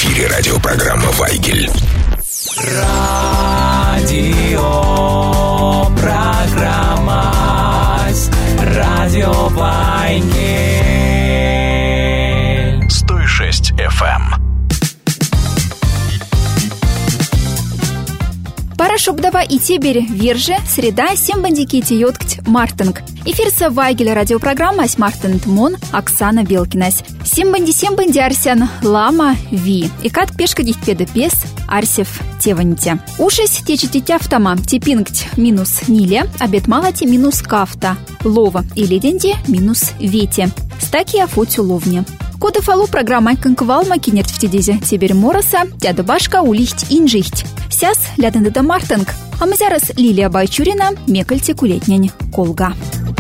эфире радиопрограмма «Вайгель». Радиопрограмма Радио Вайгель 106 FM. Парашубдава и Тебер Вирже, среда, сембандикити йоткт Мартинг. Эфирса Вайгеля радиопрограмма с Мартинт Мон, Оксана Белкинась. Сембанди Арсян Лама Ви. И как пешка дихпеда пес Арсев Теванте. Ушись течетитя автома типингть минус Ниле, обед малати минус Кафта. Лова и леденди минус Вети. Стаки афутю ловни. Кода фалу программа конквалма кинерт в тедезе Тебер Мороса, дяда Башка улихть инжихть. Сяс ляден да Мартинг. А мы зараз Лилия Байчурина, мекальте кулетнянь Колга.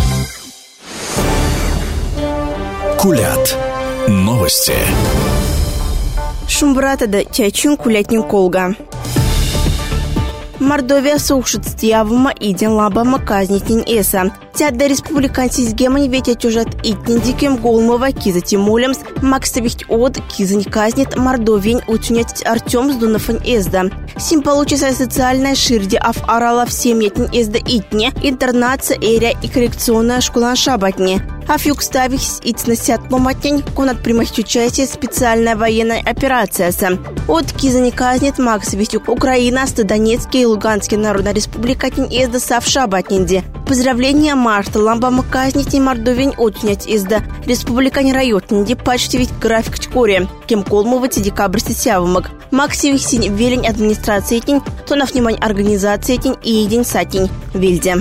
Кулят. Новости. Шумбрата да чайчун кулятнин Колга. Мордовия сушит стявма иден лабама казнитин эса. Тядда республиканцис гемань ветя чужат итнин диким голмова киза тимулемс максовихть от кизань казнит Мордовень утюнять Артем Сдунафань эзда. Сим получится социальная ширди аф арала в семьятин эзда итне, интернация эря и коррекционная школа шабатне. Афюк ставих итнасят ломатень, конат примахть участие специальная военная операция. От кизани казнит максовихть Украина, Донецкий и Луганский народная республика тин эзда сав шабатнинде. Поздравления марта ламбама казнить Мордовень отнять изда республикане райотнинде почти ведь график чкоре. Кем колмовать декабрь сетявымак. Максивих синь велень администрации тень, то на внимание организации тень и един сатень вельде.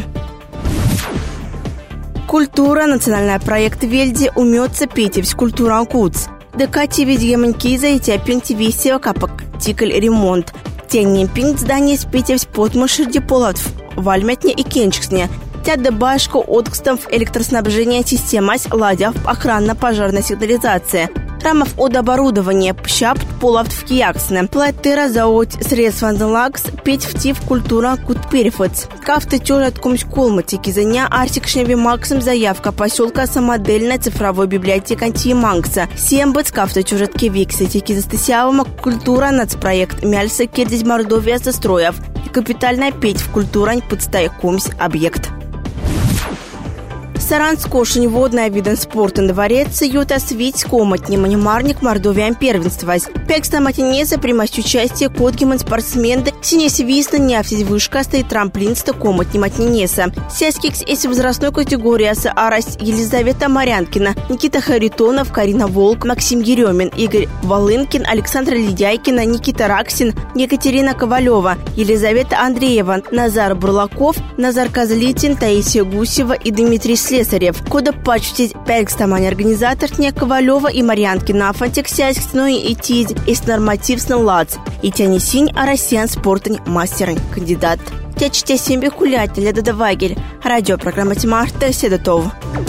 Культура, национальный проект Вельде умется Петевс культура куц. Декати ведьемань киза и тяпинти весева капак тикль ремонт. Тянем пинг здание с Петевс подмышерди полотв. Вальметне и кенчиксне. Тядда башку откстов электроснабжения системась ладяв охранно-пожарная сигнализация. Рамов от оборудования пщапт половт в кияксне. Платера заот средства лакс петь в тив культура кутперифоц. Кафты тёжат кумсь колматики заня артикшневи максим заявка поселка самодельная цифровой библиотека антимангса. Сембыц кафты тёжат кевиксы тики застысявома культура нацпроект мяльса кирдись Мордовия застроев. И капитальная петь в культурань подстай кумсь объект. Саранско-шень водная виден спорта дворец юта свить коматни манимарник Мордовиан первенствовать. Пекста матинеса примасть участие кодгиман спортсменды синес висна неавсись вышка стоит трамплинста коматни матинеса. Сяскикс эс возрастной категории Арась Елизавета Марянкина, Никита Харитонов, Карина Волк, Максим Еремин, Игорь Волынкин, Александр Ледяйкина, Никита Раксин, Екатерина Ковалева, Елизавета Андреева, Назар Бурлаков, Назар Козлитин, Таисия Гусева и Дмитрий Слесарев. Кода почтить пекстамань организатор тня Ковалева и Марьянкина афантик сясксной и тиз из нормативсна лац. И тяни синь а россиян спортань мастерань кандидат. Тя чтя семьбе хулятеля да Вайгель. Радиопрограмма Тимарта Седотов.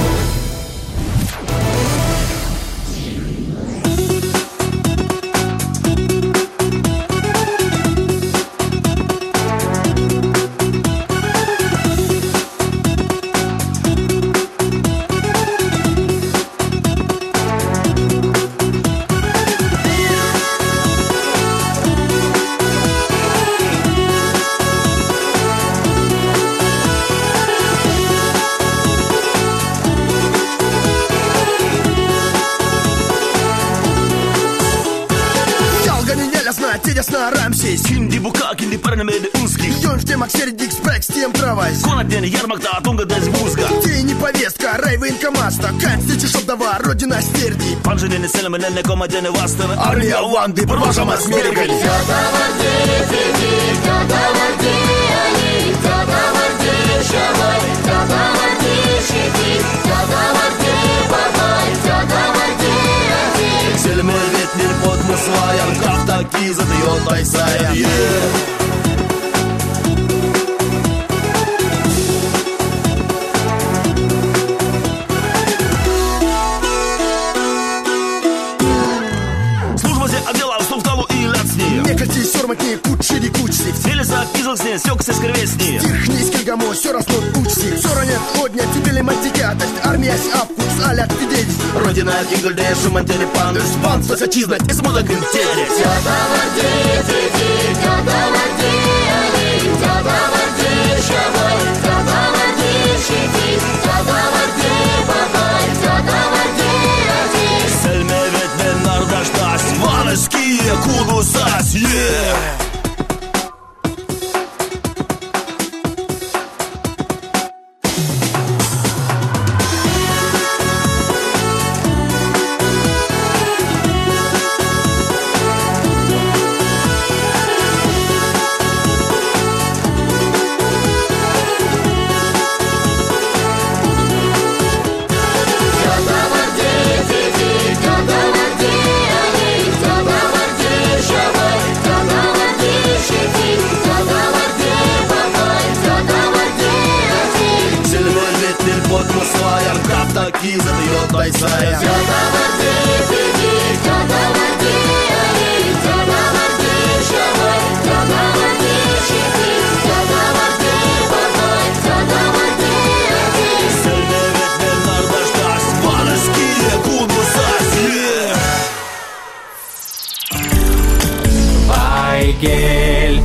Şimdi bu kakindi парнемеде узких. Йонш темак сердик спрекс тем травась. Конаден ярмакта тунга дез музга. Ти не повестка, рай военкомаста. Канцти чешовдова, родина стерди. Панженене селеменене комадене вастана. Армия Ланды, продолжама смергаль. Селеменетнер подмыслаем, кафта киза дает айсая. Служба зе отдела устав и ляцни. Некальти сорматни кучери кучси. Велеса кизлсне, сёксе скрвесни. Тихнийский кому все разнут учси. Соранет одня тибели мантикятость, армия апкус, алят тидедись. Родина Гингольде, Шумантели, Пандус, Пан, Сочизнать, и смудок интелли. Selmevet ben ardashtas, Vaneskiye kudusas, yeah! Такие задает Тайсая. Вайгель.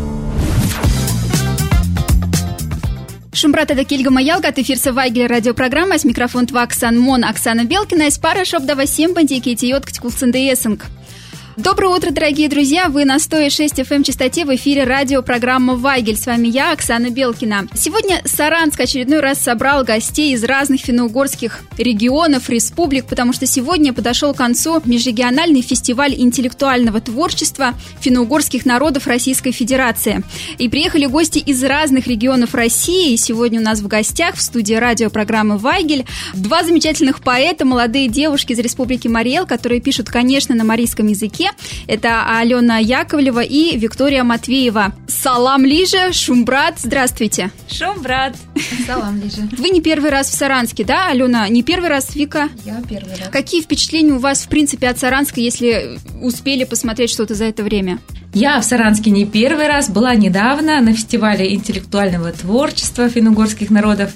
Шумбрата да кельгама ялгат, эфирса Вайгель радиопрограмма, с микрофон Тваксан Мон, Оксана Белкина, из пара шобдава всем бандики и тиот ктикулцендеесинг. Доброе утро, дорогие друзья! Вы на 106 FM частоте в эфире радиопрограмма «Вайгель». С вами я, Оксана Белкина. Сегодня Саранск очередной раз собрал гостей из разных финно-угорских регионов, республик, потому что сегодня подошел к концу межрегиональный фестиваль интеллектуального творчества финно-угорских народов Российской Федерации. И приехали гости из разных регионов России. И сегодня у нас в гостях в студии радиопрограммы «Вайгель» два замечательных поэта, молодые девушки из Республики Марий Эл, которые пишут, конечно, на марийском языке. Это Алена Яковлева и Виктория Матвеева. Салам лиже, Шумбрат, здравствуйте. Шумбрат. Салам лиже. Вы не первый раз в Саранске, да, Алена? Не первый раз, Вика? Я первый раз. Какие впечатления у вас, в принципе, от Саранска, если успели посмотреть что-то за это время? Я в Саранске не первый раз, была недавно на фестивале интеллектуального творчества финно-угорских народов.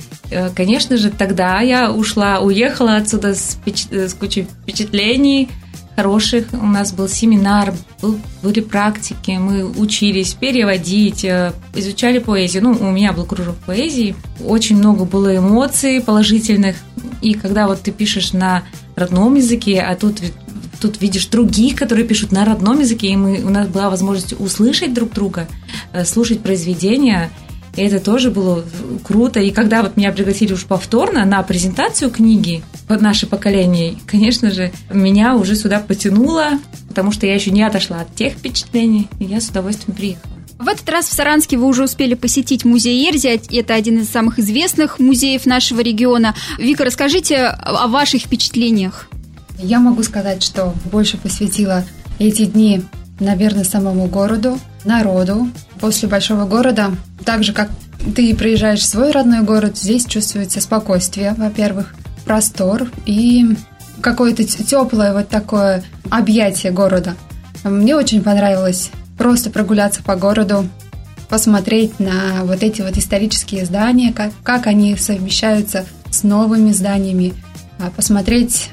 Конечно же, тогда я уехала отсюда с кучей впечатлений хороших. У нас был семинар, были практики, мы учились переводить, изучали поэзию. У меня был кружок поэзии. Очень много было эмоций положительных. И когда вот ты пишешь на родном языке, а тут видишь других, которые пишут на родном языке, и у нас была возможность услышать друг друга, слушать произведения. И это тоже было круто. И когда вот меня пригласили уж повторно на презентацию книги «Наше поколение», конечно же, меня уже сюда потянуло, потому что я еще не отошла от тех впечатлений, и я с удовольствием приехала. В этот раз в Саранске вы уже успели посетить музей Эрзи. Это один из самых известных музеев нашего региона. Вика, расскажите о ваших впечатлениях. Я могу сказать, что больше посвятила эти дни, наверное, самому городу, народу. После большого города, так же, как ты приезжаешь в свой родной город, здесь чувствуется спокойствие, во-первых, простор и какое-то теплое вот такое объятие города. Мне очень понравилось просто прогуляться по городу, посмотреть на вот эти вот исторические здания, как они совмещаются с новыми зданиями, посмотреть,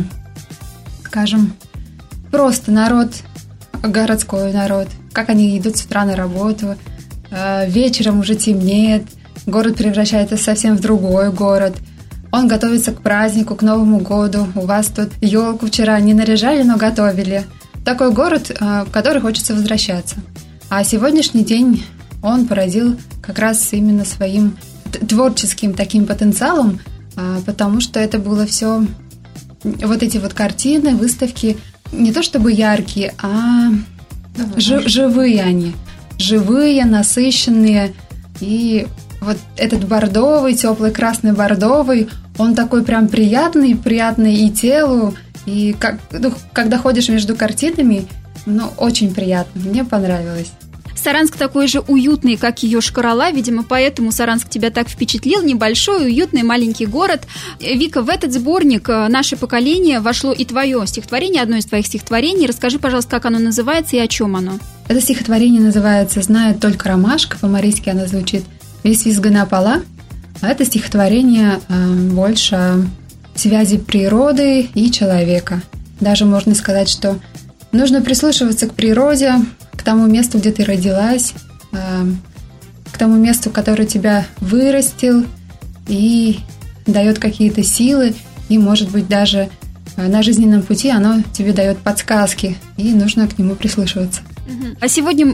скажем, просто народ, городской народ, как они идут с утра на работу, вечером уже темнеет, город превращается совсем в другой город, он готовится к празднику, к Новому году, у вас тут елку вчера не наряжали, но готовили. Такой город, в который хочется возвращаться. А сегодняшний день он поразил как раз именно своим творческим таким потенциалом, потому что это было все, вот эти вот картины, выставки, не то чтобы яркие, а живые они. Живые, насыщенные. И вот этот бордовый, теплый красный бордовый, он такой прям приятный и телу, и когда ходишь между картинами, очень приятно, мне понравилось. Саранск такой же уютный, как и Йошкар-Ола, видимо, поэтому Саранск тебя так впечатлил. Небольшой, уютный, маленький город. Вика, в этот сборник «Наше поколение» вошло и твое стихотворение, одно из твоих стихотворений. Расскажи, пожалуйста, как оно называется и о чем оно. Это стихотворение называется «Знает только ромашка», по-марийски оно звучит «Весь визга на пола». Это стихотворение больше о связи природы и человека. Даже можно сказать, что нужно прислушиваться к природе, к тому месту, где ты родилась, к тому месту, которое тебя вырастил и дает какие-то силы, и, может быть, даже на жизненном пути оно тебе дает подсказки, и нужно к нему прислушиваться. А сегодня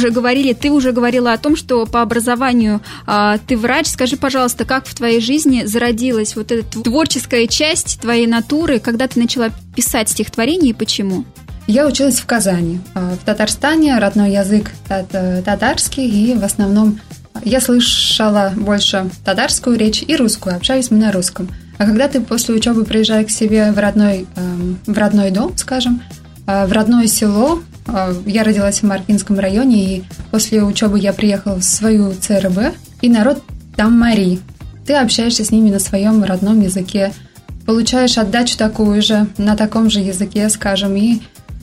ты уже говорила о том, что по образованию ты врач. Скажи, пожалуйста, как в твоей жизни зародилась вот эта творческая часть твоей натуры, когда ты начала писать стихотворения и почему? Я училась в Казани. В Татарстане родной язык татарский, и в основном я слышала больше татарскую речь и русскую, общаюсь мы на русском. А когда ты после учебы приезжаешь к себе в родной дом, скажем, в родное село, я родилась в Маркинском районе, и после учебы я приехала в свою ЦРБ, и народ там мари. Ты общаешься с ними на своем родном языке, получаешь отдачу такую же, на таком же языке, скажем, и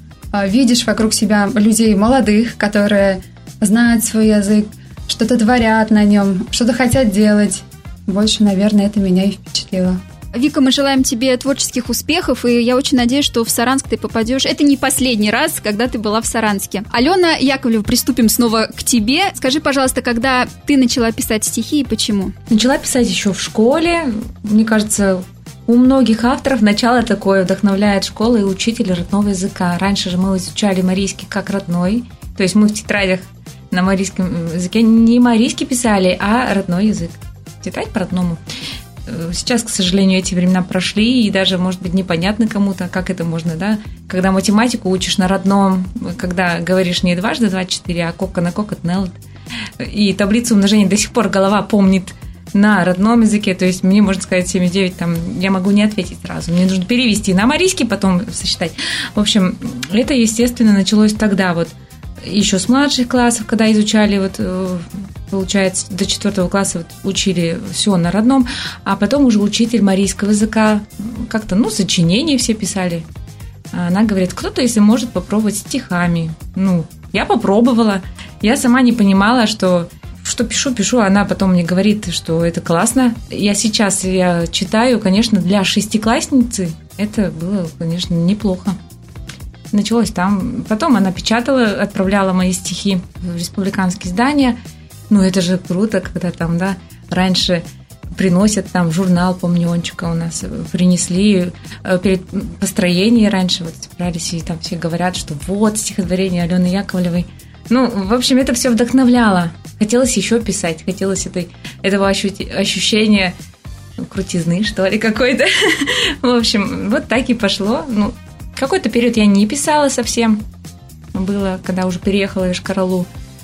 видишь вокруг себя людей молодых, которые знают свой язык, что-то творят на нем, что-то хотят делать. Больше, наверное, это меня и впечатлило. Вика, мы желаем тебе творческих успехов, и я очень надеюсь, что в Саранск ты попадешь. Это не последний раз, когда ты была в Саранске. Алена Яковлева, приступим снова к тебе. Скажи, пожалуйста, когда ты начала писать стихи и почему? Начала писать еще в школе. Мне кажется, у многих авторов начало такое вдохновляет школа и учитель родного языка. Раньше же мы изучали марийский как родной, то есть мы в тетрадях на марийском языке не марийский писали, а родной язык. Тетрадь по-родному. Сейчас, к сожалению, эти времена прошли, и даже, может быть, непонятно кому-то, как это можно, да? Когда математику учишь на родном, когда говоришь не дважды 24, а кока на кокот, нелд. И таблицу умножения до сих пор голова помнит на родном языке, то есть мне, можно сказать, 79, там, я могу не ответить сразу, мне нужно перевести на марийский, потом сосчитать. В общем, это, естественно, началось тогда, вот, еще с младших классов, когда изучали, вот, получается, до 4 класса вот, учили все на родном, а потом уже учитель марийского языка, как-то, сочинения все писали. Она говорит, кто-то, если может, попробовать стихами. Я попробовала, я сама не понимала, что пишу, она потом мне говорит, что это классно. Я читаю, конечно, для шестиклассницы это было, конечно, неплохо. Началось там. Потом она печатала, отправляла мои стихи в республиканские издания. Это же круто, когда там, да, раньше приносят там журнал, помню, Ончика у нас принесли перед построением раньше, вот собрались, и там все говорят, что вот стихотворение Алены Яковлевой. В общем, это все вдохновляло. Хотелось еще писать, хотелось этого ощущения крутизны, что ли, какой-то. В общем, вот так и пошло. Какой-то период я не писала совсем. Было, когда уже переехала в Йошкар-Олу.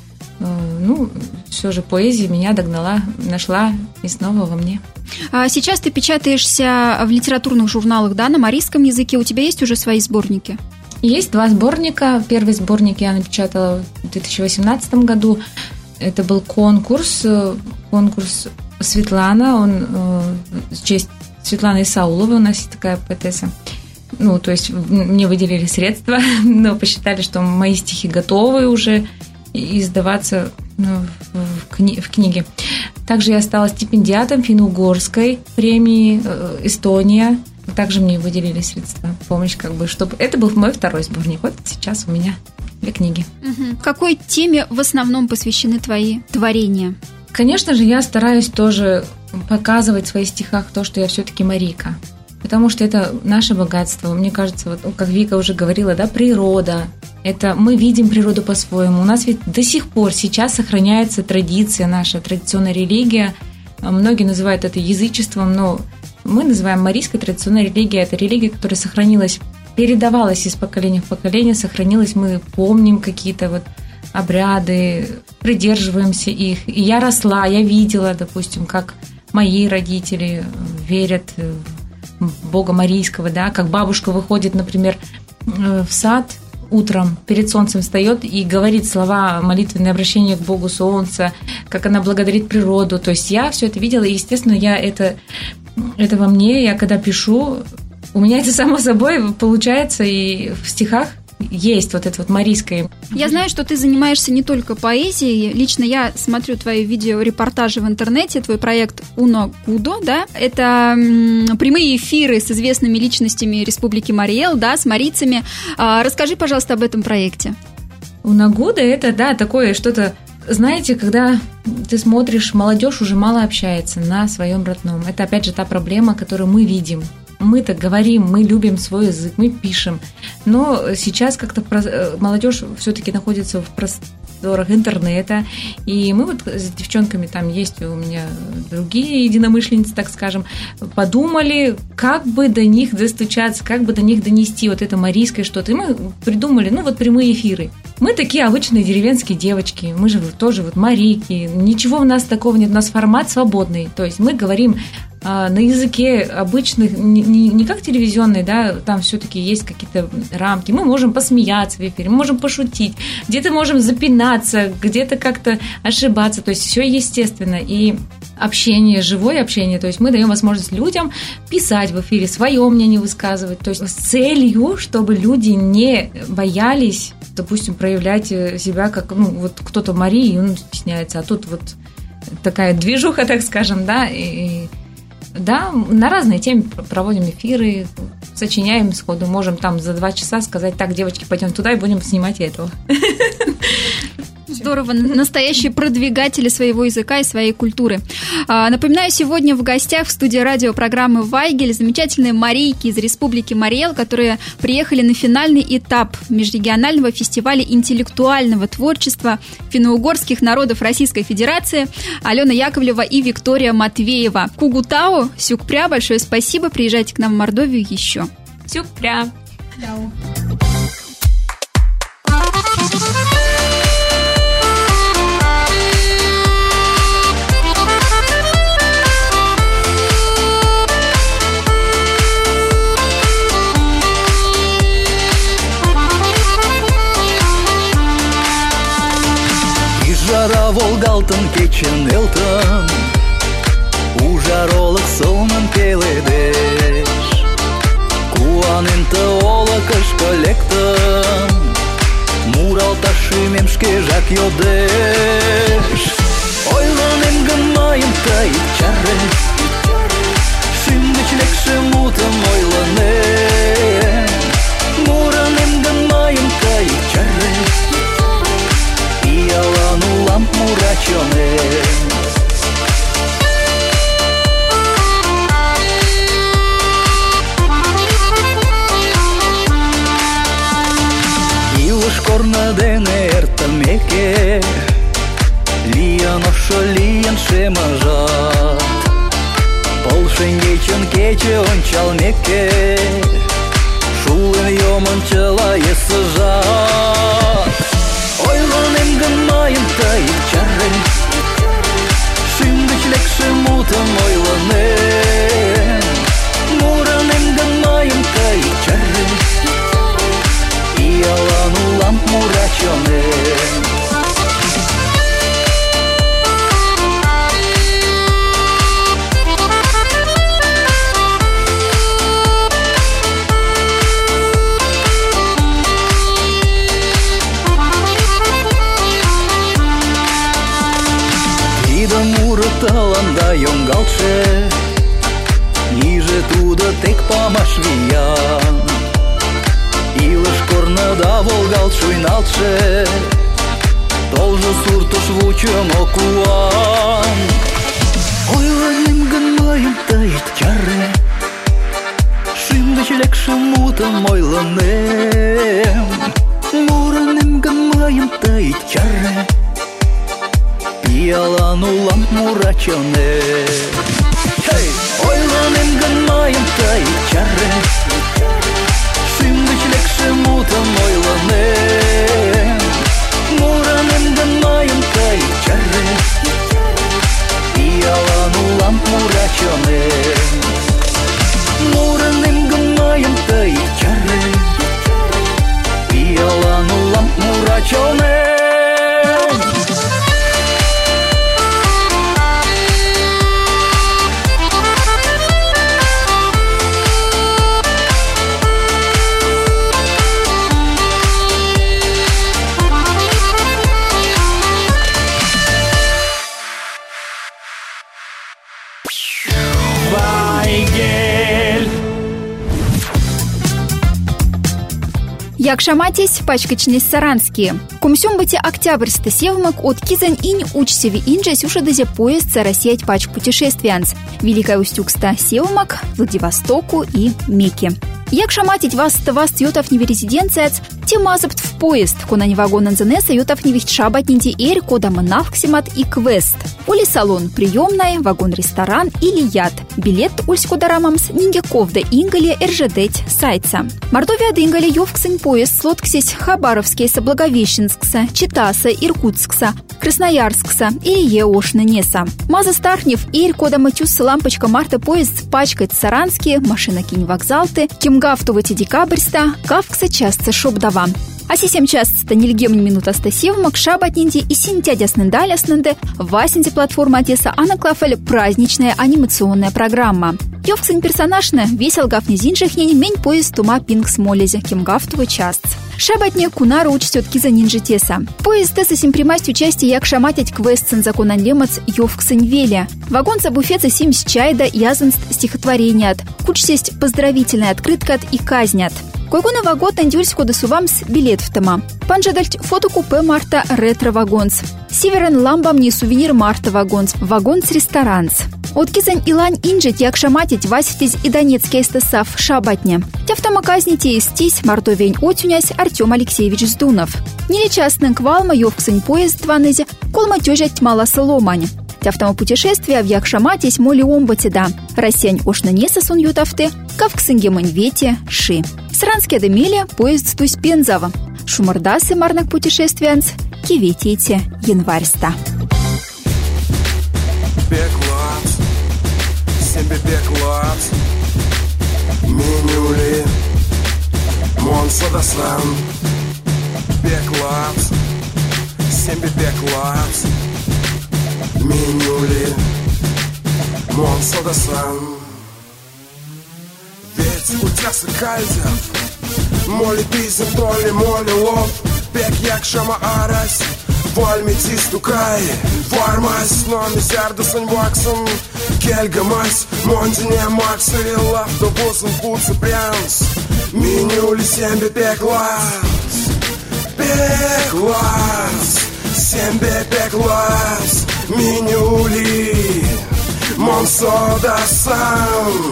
Все же поэзия меня догнала, нашла и снова во мне. А сейчас ты печатаешься в литературных журналах, да, на марийском языке. У тебя есть уже свои сборники? Есть 2 сборника. Первый сборник я напечатала в 2018 году. Это был конкурс Светлана, он в честь Светланы Исауловой, у нас есть такая поэтесса. То есть мне выделили средства, но посчитали, что мои стихи готовы уже издаваться в книге. Также я стала стипендиатом финно-угорской премии «Эстония». Также мне выделили средства, помощь, чтобы это был мой 2-й сборник. Вот сейчас у меня 2 книги. Какой теме в основном посвящены твои творения? Конечно же, я стараюсь тоже показывать в своих стихах то, что я все-таки марийка. Потому что это наше богатство. Мне кажется, вот, как Вика уже говорила, да, природа. Это мы видим природу по-своему. У нас ведь до сих пор сейчас сохраняется традиция, наша традиционная религия. Многие называют это язычеством, но мы называем марийской традиционной религией. Это религия, которая сохранилась, передавалась из поколения в поколение, сохранилась. Мы помним какие-то вот обряды, придерживаемся их. И я росла, я видела, допустим, как мои родители верят в Бога Марийского, да, как бабушка выходит, например, в сад утром, перед солнцем встает и говорит слова молитвенные, обращения к Богу Солнца, как она благодарит природу. То есть я все это видела, и, естественно, это во мне, я когда пишу, у меня это само собой получается и в стихах есть вот это вот марийское. Я знаю, что ты занимаешься не только поэзией. Лично я смотрю твои видеорепортажи в интернете, твой проект «Унагудо», да? Это прямые эфиры с известными личностями Республики Мариэл, да, с марийцами. Расскажи, пожалуйста, об этом проекте. «Унагудо» — это, да, такое что-то, знаете, когда ты смотришь, молодежь уже мало общается на своем родном. Это, опять же, та проблема, которую мы видим. Мы-то говорим, мы любим свой язык, мы пишем, но сейчас как-то молодежь все-таки находится в просторах интернета, и мы вот с девчонками, там есть у меня другие единомышленницы, так скажем, подумали, как бы до них достучаться, как бы до них донести вот это марийское что-то, и мы придумали, прямые эфиры. Мы такие обычные деревенские девочки, мы же тоже вот марийки, ничего у нас такого нет, у нас формат свободный, то есть мы говорим на языке обычных, не как телевизионный, да, там все-таки есть какие-то рамки. Мы можем посмеяться в эфире, мы можем пошутить, где-то можем запинаться, где-то как-то ошибаться, то есть все естественно. И общение, живое общение, то есть мы даем возможность людям писать в эфире, свое мнение высказывать, то есть с целью, чтобы люди не боялись, допустим, проявлять себя как, вот кто-то Марии, он стесняется, а тут вот такая движуха, так скажем, да, и да, на разные темы проводим эфиры, сочиняем сходу, можем там за 2 часа сказать: так, девочки, пойдем туда и будем снимать этого. Здорово, настоящие продвигатели своего языка и своей культуры. Напоминаю, сегодня в гостях в студии радиопрограммы «Вайгель» замечательные марийки из Республики Мариэл, которые приехали на финальный этап межрегионального фестиваля интеллектуального творчества финно-угорских народов Российской Федерации. Алена Яковлева и Виктория Матвеева. Кугутау, сюкпря, большое спасибо. Приезжайте к нам в Мордовию еще. Сюкпря. Жара волгалтын кечен элтын, ужаролык сонун пеледеш. Куанен тыолыкыш колектын, муралташ шӱмем шкежак йодеш. Ойланем гын мыйым тый чаре, шӱм гыч лекше мутым ойлынем. Муранем гын мыйым тый чаре, пиалан улам мурачонем. Илыш корно дене эртымеке, лийын ошо, лийын шемыжат. Пыл шеҥгечын кече ончалмеке, шулен йомын чыла есыжат. Ойланем гын мыйым тый чаре, шӱм гыч лекше мутым ойлынем. Муранем гын мыйым тый чаре, пиалан улам мурачонем. Тылында йоҥгалтше, лийже тудо тек памаш виян. Илыш корныда волгалт шуйналтше, толжо суртыш вучымо куан. Ойланем гын мыйым тый чаре, шӱм гыч лекше мутым ойлынем. Муранем гын мыйым тый чаре, пиалан улам мурачонем. Ойланем гын мыйым тый чаре, шӱм гыч лекше мутым ойлынем. Муранем гын мыйым тый чаре, пиалан улам мурачонем. Муранем гын мыйым тый чаре, пиалан улам мурачонем. Як шаматись, пачкачнесь саранские. Кумсюм быте октябрьста севмак от кизань инь учсеви инжась уж дозе поезд рассеять пачк путешествиянц. Великая Устюгста севмак, Владивостоку и Мекке. Як шаматить вас йотов не резиденциец, тем азапт в поезд, кона не вагон анзенеса йотов не вихт шабатнинти эрь кода манавксимат и квест. Ули салон приемная, вагон-ресторан или яд. Билет ульско дарамамс нинге ковда ингале эржедеть сайца. Мордовия дынгале ёвксень поезд слотксись Хабаровские со Благовещенскса, Читаса, Иркутскса, Красноярскса или Еошна неса. Маза стархнев эрь кода матюс лампочка марта поезд пачкает саранские, машина кинь вокзалты, кимгафтувати декабрьста, кавкса частца шобдава. А сисем часто нельгем минута стасевмак шабатнинди и синтядясны даляснынды васинди платформа Одесса анаклафель праздничная анимационная программа. Ёвксен персонажна весел гафни зинжихнень мень поезд тума пинг смолезе кимгафтува част. Шабатне кунара учтет киза нинжи теса. Поезд теса симпримасть участие як шаматять квестсен законан лемац ёвксен веля. Вагон за буфеца симс чайда язанст стихотвореният. Кучсесть поздравительная открытка и казнят. Койгона вагот андюльско досувамс билет в тома. Панжадальть фотокупе марта ретро-вагонс. Северен ламбам не сувенир марта вагонс. Вагонс-ресторанс. От кизань илань инжит як шаматить васитесь и донецкий эстесав шабатня. Тявтома казните истись мордовень отюнясь Артем Алексеевич Сдунов. Нелечастный квалма ёвксень поезд дванызе, колма тёжать мала соломань. Тявтома путешествия в як шаматись моли омбатида. Рассянь ошна неса сон ютавты, кавксенге маньвете ши. Сранские демели поезд стусь пензава. Шумардасы марнак путешествиянц киветите январьста. Беклапс, себе беклапс, минюли, монсодасан. Беклапс, себе беклапс, минюли, монсодасан. Ведь утясы кальдев, моли пизем, толи, моли лов, бег як шама арась. Вальмити стукай, вармась, но мизярдасан ваксом, кельгамась, монтине максы, автобусом пуцы прянс, минюли сембе пеклас, пеклас, сембе пеклас, минюли, монсодасан,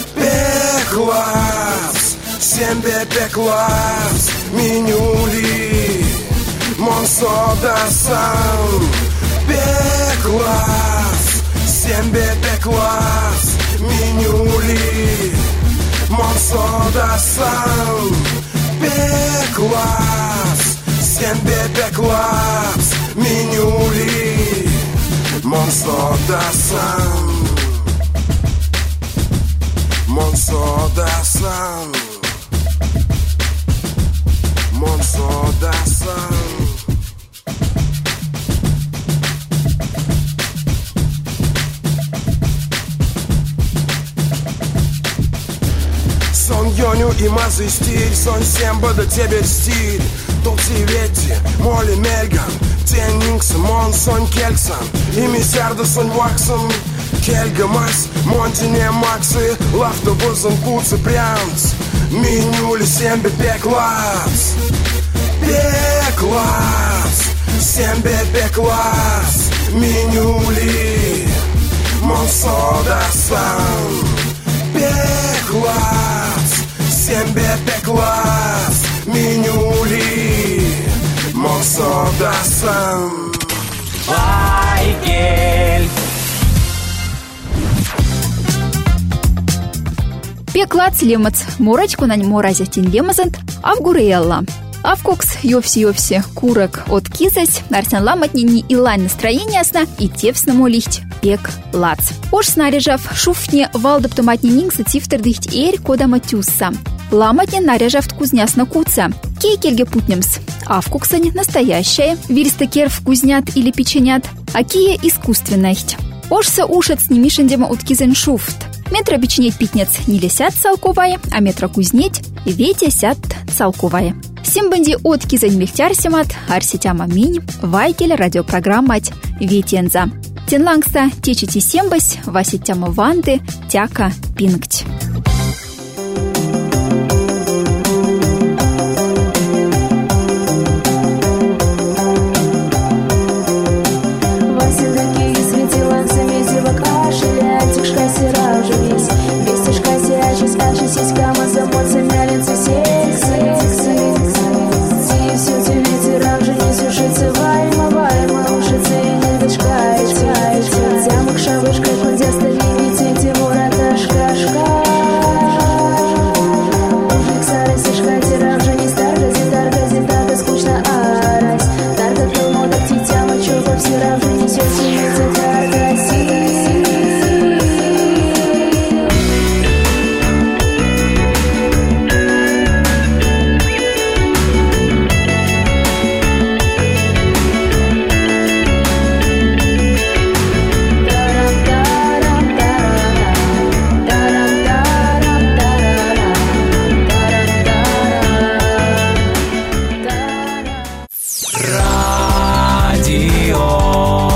пеклас, сембе пеклас, минюли. Монсодасан, пеклас, сембе пеклас, минюли. Монсодасан, пеклас, сембе пеклас, минюли. Монсодасан, монсодасан, монсодасан. Сон Йоню и мазы стиль, сон Семба до тебе стиль. Толти ветти, моли мельган, теннингс, мон сон кельксан, и мисярда сон ваксом. Кельгамас, монтине максы, лавтобусом пуцы прянц. Минюли сембе пеклас, пеклас, сембе пеклас, минюли. Монсодасан, пеклас, сембе пеклас, минюли. Монсодасан. Вайгель. Пеклац лемац морачку нань моразе тин лемазант авгуреялла. Авкокс ёвси курок от кизась, нарсен ламатнини и лань настроение сна и тевсному лихть пек лац. Ош снаряжав шуфне валдоптоматни нингса тифтердыхть эрь кода матюсса. Ламатни наряжав кузнясна куца. Кей кельге путнемс. Авкоксань настоящая, вирстекерв кузнят или печенят, а кия искусственность. Ошса ушат снимишендема от кизен шуфт. Метра бичнеть питнец не лесят салковая, а метра кузнеть ветя сят салковая. Симбанди от кизань мехтярсимат, арситяма минь, вайкель радиопрограммать ветенза. Тенлангста течити сембась, васитяма ванды, тяка пингть. радио.